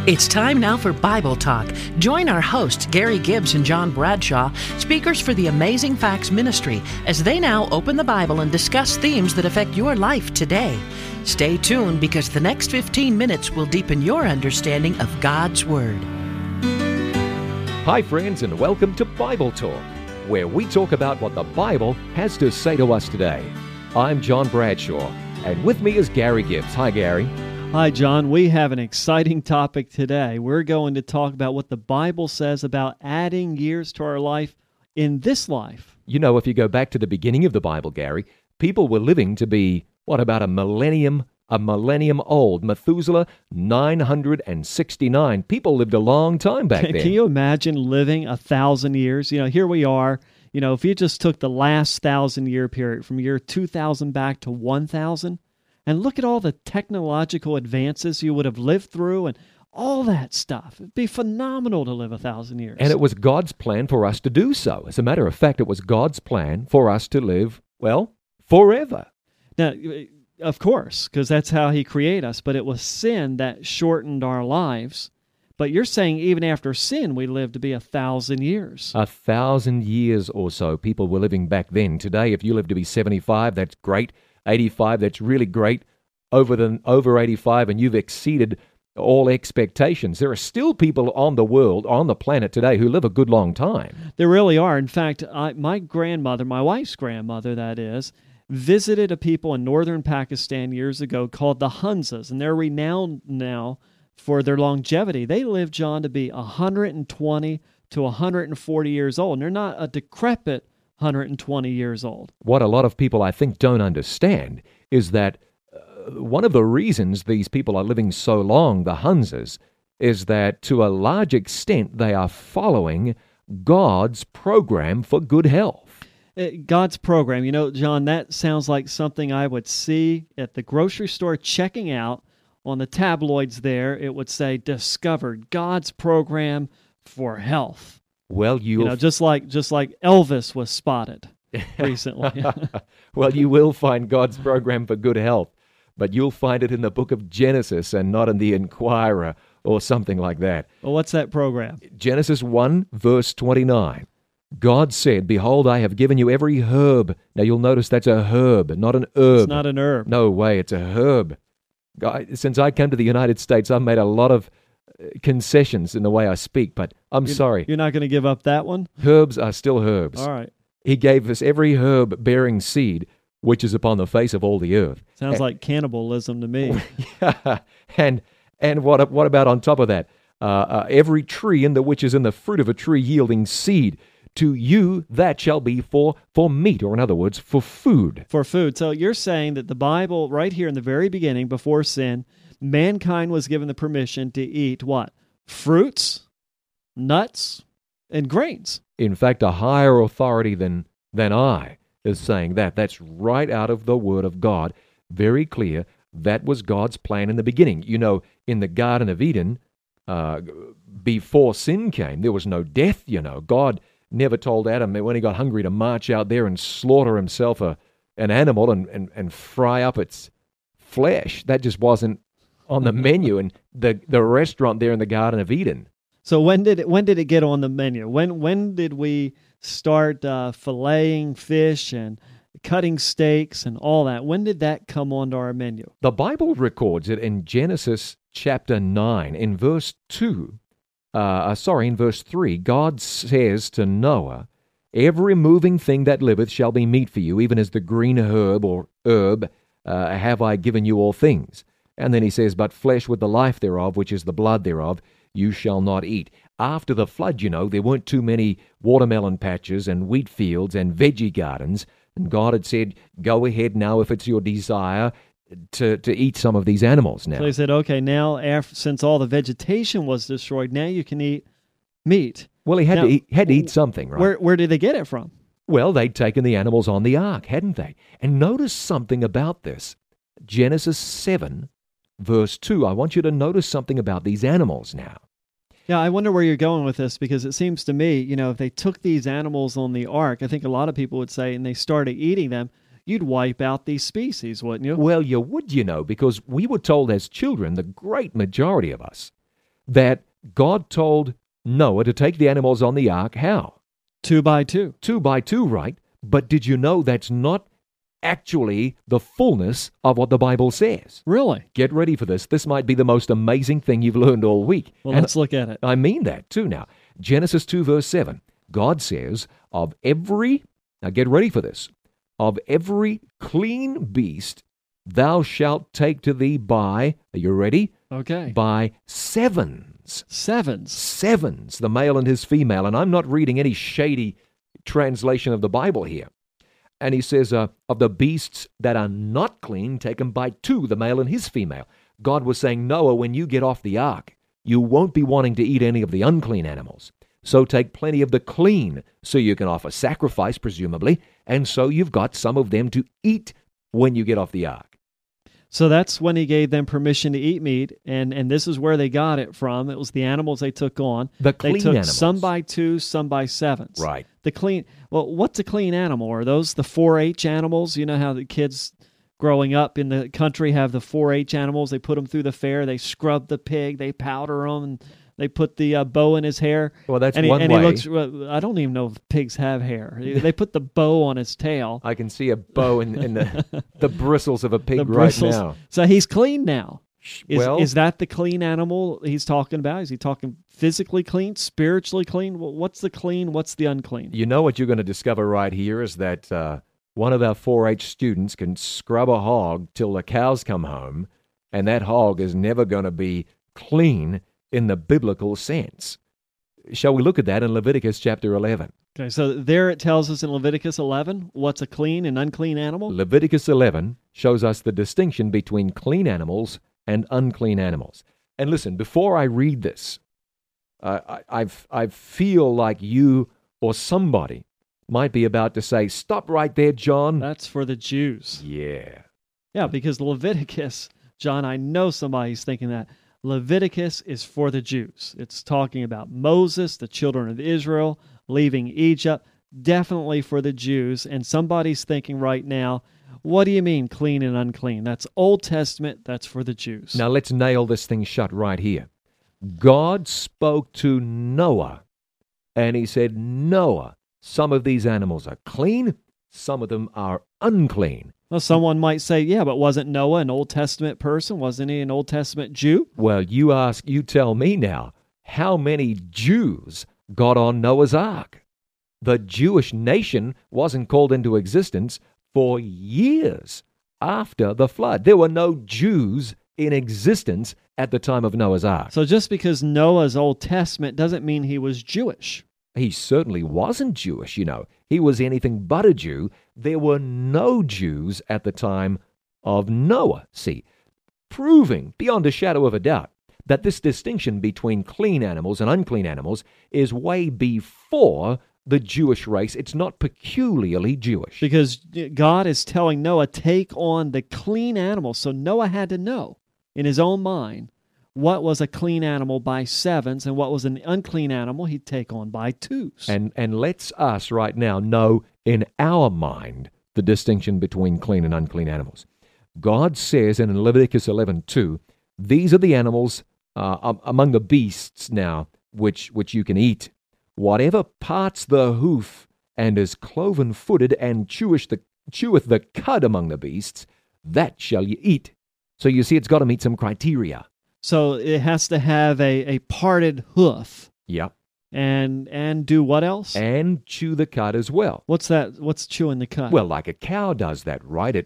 It's time now for Bible Talk. Join our hosts, Gary Gibbs and John Bradshaw, speakers for the Amazing Facts Ministry, as they now open the Bible and discuss themes that affect your life today. Stay tuned because the next 15 minutes will deepen your understanding of God's Word. Hi, friends, and welcome to Bible Talk, where we talk about what the Bible has to say to us today. I'm John Bradshaw, and with me is Gary Gibbs. Hi, Gary. Hi, John. We have an exciting topic today. We're going to talk about what the Bible says about adding years to our life in this life. You know, if you go back to the beginning of the Bible, Gary, people were living to be, about a millennium old. Methuselah, 969. People lived a long time back then. Can you imagine living 1,000 years? You know, here we are. You know, if you just took the last 1,000-year period from year 2000 back to 1000, and look at all the technological advances you would have lived through and all that stuff. It'd be phenomenal to live 1,000 years. And it was God's plan for us to do so. As a matter of fact, it was God's plan for us to live, forever. Now, of course, because that's how He created us, but it was sin that shortened our lives. But you're saying even after sin, we lived to be 1,000 years. 1,000 years or so people were living back then. Today, if you live to be 75, that's great. 85, that's really great. Over 85, and you've exceeded all expectations. There are still people on the planet today, who live a good long time. There really are. In fact, my grandmother, my wife's grandmother, that is, visited a people in northern Pakistan years ago called the Hunzas, and they're renowned now for their longevity. They lived, John, to be 120 to 140 years old, and they're not a decrepit 120 years old. What a lot of people, I think, don't understand is that one of the reasons these people are living so long, the Hunzas, is that to a large extent they are following God's program for good health. God's program, you know, John, that sounds like something I would see at the grocery store checking out. On the tabloids there, it would say, discovered God's program for health. Well, just like Elvis was spotted recently. Well, you will find God's program for good health, but you'll find it in the book of Genesis and not in the Inquirer or something like that. Well, what's that program? Genesis 1, verse 29. God said, "Behold, I have given you every herb." Now, you'll notice that's a herb, not an herb. It's not an herb. No way, it's a herb. Since I came to the United States, I've made a lot of concessions in the way I speak, but I'm sorry. You're not going to give up that one? Herbs are still herbs. All right. He gave us every herb bearing seed, which is upon the face of all the earth. Sounds like cannibalism to me. Yeah. And what about on top of that? Every tree in the which is in the fruit of a tree yielding seed, to you that shall be for meat, or in other words, for food. For food. So you're saying that the Bible, right here in the very beginning, before sin, mankind was given the permission to eat what? Fruits, nuts, and grains. In fact, a higher authority than I is saying that. That's right out of the Word of God. Very clear. That was God's plan in the beginning. You know, in the Garden of Eden, before sin came, there was no death, you know. God never told Adam that when he got hungry to march out there and slaughter himself an animal and fry up its flesh. That just wasn't on the menu in the restaurant there in the Garden of Eden. So when did it get on the menu? When did we start filleting fish and cutting steaks and all that? When did that come onto our menu? The Bible records it in Genesis chapter 9, in verse 2. In verse 3, God says to Noah, "Every moving thing that liveth shall be meat for you, even as the green herb or herb have I given you all things." And then he says, "But flesh with the life thereof, which is the blood thereof, you shall not eat." After the flood, you know, there weren't too many watermelon patches and wheat fields and veggie gardens, and God had said, "Go ahead now if it's your desire to eat some of these animals now." So he said, okay, now since all the vegetation was destroyed, now you can eat meat. Well, he had to eat something, right? Where did they get it from? Well, they'd taken the animals on the ark, hadn't they? And notice something about this. Genesis 7, verse 2. I want you to notice something about these animals now. Yeah, I wonder where you're going with this, because it seems to me, you know, if they took these animals on the ark, I think a lot of people would say, and they started eating them, you'd wipe out these species, wouldn't you? Well, you would, you know, because we were told as children, the great majority of us, that God told Noah to take the animals on the ark. How? 2 by 2. 2 by 2, right? But did you know that's not actually the fullness of what the Bible says? Really? Get ready for this. This might be the most amazing thing you've learned all week. Well, And let's look at it. I mean that too now. Genesis 2 verse 7. God says, now get ready for this, of every clean beast thou shalt take to thee by, are you ready? Okay. By sevens. Sevens. The male and his female. And I'm not reading any shady translation of the Bible here. And he says, of the beasts that are not clean, take them by 2, the male and his female. God was saying, Noah, when you get off the ark, you won't be wanting to eat any of the unclean animals. So take plenty of the clean, so you can offer sacrifice, presumably, and so you've got some of them to eat when you get off the ark. So that's when he gave them permission to eat meat, and this is where they got it from. It was the animals they took on. The clean they took animals. Some by 2, some by 7s. Right. What's a clean animal? Are those the 4-H animals? You know how the kids growing up in the country have the 4-H animals. They put them through the fair. They scrub the pig. They powder them. And they put the bow in his hair. Well, that's and one he way. looks. I don't even know if pigs have hair. They put the bow on his tail. I can see a bow in the bristles of a pig The right bristles. now. So he's clean now. Is that the clean animal he's talking about? Is he talking physically clean, spiritually clean? What's the clean? What's the unclean? You know what you're going to discover right here is that one of our 4-H students can scrub a hog till the cows come home, and that hog is never going to be clean in the biblical sense. Shall we look at that in Leviticus chapter 11? Okay, so there it tells us in Leviticus 11 what's a clean and unclean animal. Leviticus 11 shows us the distinction between clean animals and unclean animals. And listen, before I read this, I feel like you or somebody might be about to say, stop right there, John. That's for the Jews. Yeah. Yeah, because Leviticus, John, I know somebody's thinking that. Leviticus is for the Jews. It's talking about Moses, the children of Israel, leaving Egypt, definitely for the Jews. And somebody's thinking right now, what do you mean clean and unclean? That's Old Testament, that's for the Jews. Now let's nail this thing shut right here. God spoke to Noah, and he said, Noah, some of these animals are clean, some of them are unclean. Well, someone might say, yeah, but wasn't Noah an Old Testament person? Wasn't he an Old Testament Jew? Well, you tell me now, how many Jews got on Noah's ark? The Jewish nation wasn't called into existence for years after the flood. There were no Jews in existence at the time of Noah's ark. So just because Noah's Old Testament doesn't mean he was Jewish. He certainly wasn't Jewish, you know. He was anything but a Jew. There were no Jews at the time of Noah, see, proving beyond a shadow of a doubt that this distinction between clean animals and unclean animals is way before the Jewish race. It's not peculiarly Jewish. Because God is telling Noah, take on the clean animal. So Noah had to know in his own mind what was a clean animal by 7s and what was an unclean animal he'd take on by 2s. And let's us right now know in our mind the distinction between clean and unclean animals. God says in Leviticus 11:2, these are the animals among the beasts now which you can eat. Whatever parts the hoof and is cloven-footed and cheweth the cud among the beasts, that shall ye eat. So you see, it's got to meet some criteria. So it has to have a parted hoof. Yeah. And do what else? And chew the cud as well. What's that? What's chewing the cud? Well, like a cow does that, right?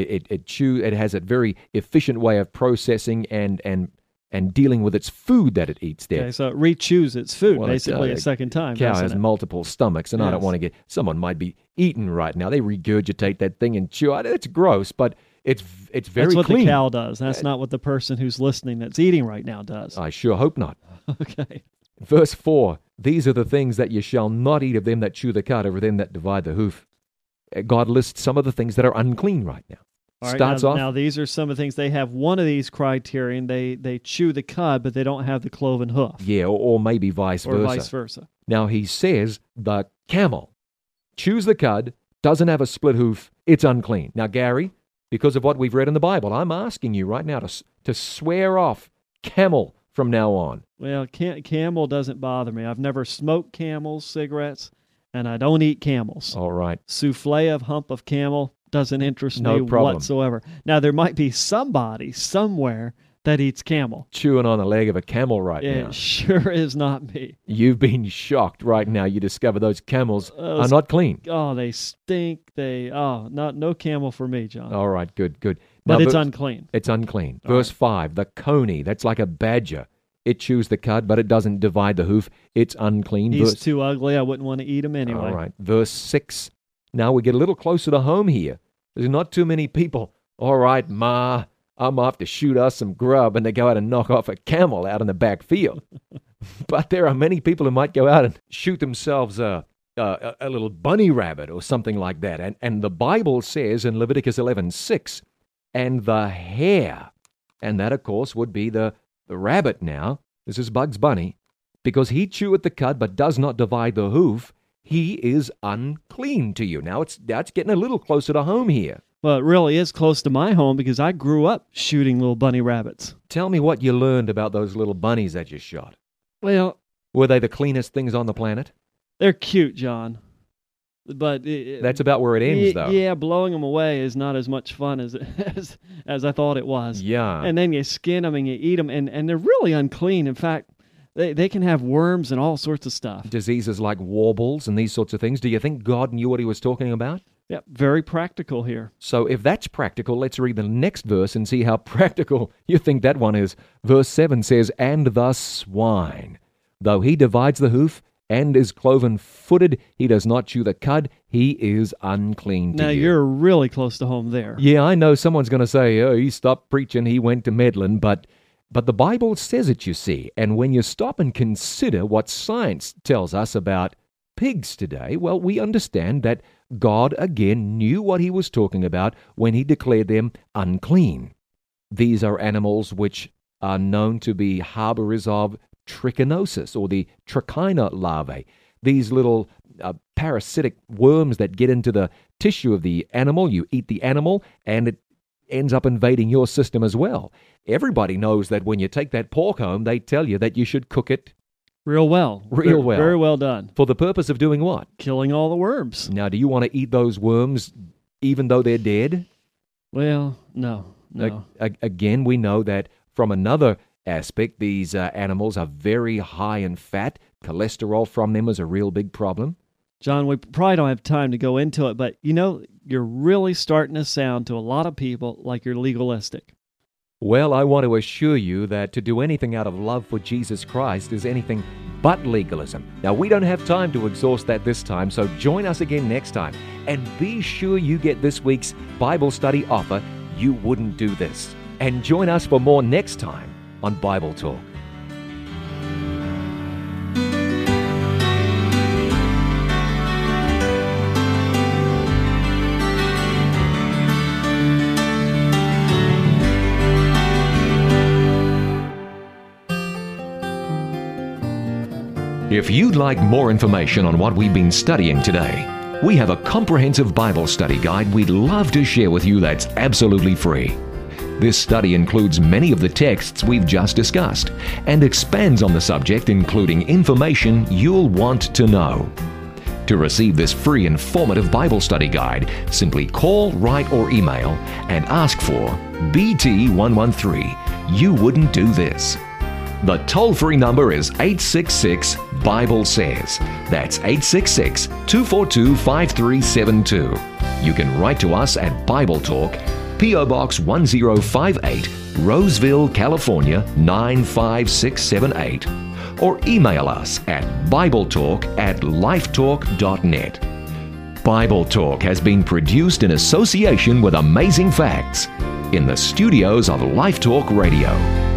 It has a very efficient way of processing and dealing with its food that it eats there. Okay, so it re-chews its food Well, basically a second time. Cow doesn't has it? multiple stomachs, and I don't Yes. want to get... Someone might be eating right now. They regurgitate that thing and chew it. It's gross, but it's very That's what clean. the cow does. That's not what the person who's listening that's eating right now does. I sure hope not. Okay. Verse 4, these are the things that you shall not eat of them that chew the cud, or of them that divide the hoof. God lists some of the things that are unclean right now. All right, Starts off... now these are some of the things. They have one of these criterion. They chew the cud, but they don't have the cloven hoof. Yeah, or maybe vice or versa. vice versa. Now he says the camel chews the cud, doesn't have a split hoof, it's unclean. Now, Gary, because of what we've read in the Bible, I'm asking you right now to swear off camel from now on? Well, Camel doesn't bother me. I've never smoked Camel's cigarettes, and I don't eat Camels. All right. Souffle of hump of Camel doesn't interest No me problem. whatsoever. Now, there might be somebody somewhere that eats camel. Chewing on the leg of a camel right now. It sure is not me. You've been shocked right now. You discover those camels are not clean. Oh, they stink. No camel for me, John. All right, good. But Now, it's unclean. It's unclean. All Verse 5, the coney, that's like a badger. It chews the cud, but it doesn't divide the hoof. It's unclean. He's too ugly. I wouldn't want to eat him anyway. All right. Verse 6. Now we get a little closer to home here. There's not too many people. All right, Ma, I'm off to shoot us some grub, and they go out and knock off a camel out in the back field. But there are many people who might go out and shoot themselves a little bunny rabbit or something like that. And the Bible says in Leviticus 11:6, and the hare, and that, of course, would be the rabbit now. This is Bugs Bunny. Because he cheweth the cud but does not divide the hoof, he is unclean to you. Now, that's getting a little closer to home here. Well, it really is close to my home because I grew up shooting little bunny rabbits. Tell me what you learned about those little bunnies that you shot. Well, Were they the cleanest things on the planet? they're cute, John. But That's about where it ends, though. Yeah, blowing them away is not as much fun as I thought it was. Yeah. And then you skin them and you eat them, and they're really unclean. In fact, they can have worms and all sorts of stuff. Diseases like warbles and these sorts of things. Do you think God knew what he was talking about? Yeah, very practical here. So if that's practical, let's read the next verse and see how practical you think that one is. Verse 7 says, and the swine, though he divides the hoof and is cloven-footed, he does not chew the cud, he is unclean to Now, you. you're really close to home there. Yeah, I know someone's going to say, oh, he stopped preaching, he went to meddling, but the Bible says it, you see. And when you stop and consider what science tells us about pigs today, well, we understand that God again knew what he was talking about when he declared them unclean. These are animals which are known to be harborers of trichinosis, or the trichina larvae. These little parasitic worms that get into the tissue of the animal. You eat the animal, and it ends up invading your system as well. Everybody knows that when you take that pork home, they tell you that you should cook it Real well. Real well. Very well done. for the purpose of doing what? Killing all the worms. Now, do you want to eat those worms even though they're dead? Well, no. Again, we know that from another aspect, these animals are very high in fat. Cholesterol from them is a real big problem. John, we probably don't have time to go into it, but you're really starting to sound to a lot of people like you're legalistic. Well, I want to assure you that to do anything out of love for Jesus Christ is anything but legalism. Now, we don't have time to exhaust that this time, so join us again next time. And be sure you get this week's Bible study offer, You Wouldn't Do This. And join us for more next time on Bible Talk. If you'd like more information on what we've been studying today, we have a comprehensive Bible study guide we'd love to share with you that's absolutely free. This study includes many of the texts we've just discussed and expands on the subject, including information you'll want to know. To receive this free informative Bible study guide, simply call, write, or email and ask for BT113. You Wouldn't Do This. The toll-free number is 866-BIBLE-SAYS. That's 866-242-5372. You can write to us at Bible Talk, P.O. Box 1058, Roseville, California 95678. Or email us at BibleTalk@lifetalk.net. Bible Talk has been produced in association with Amazing Facts in the studios of Life Talk Radio.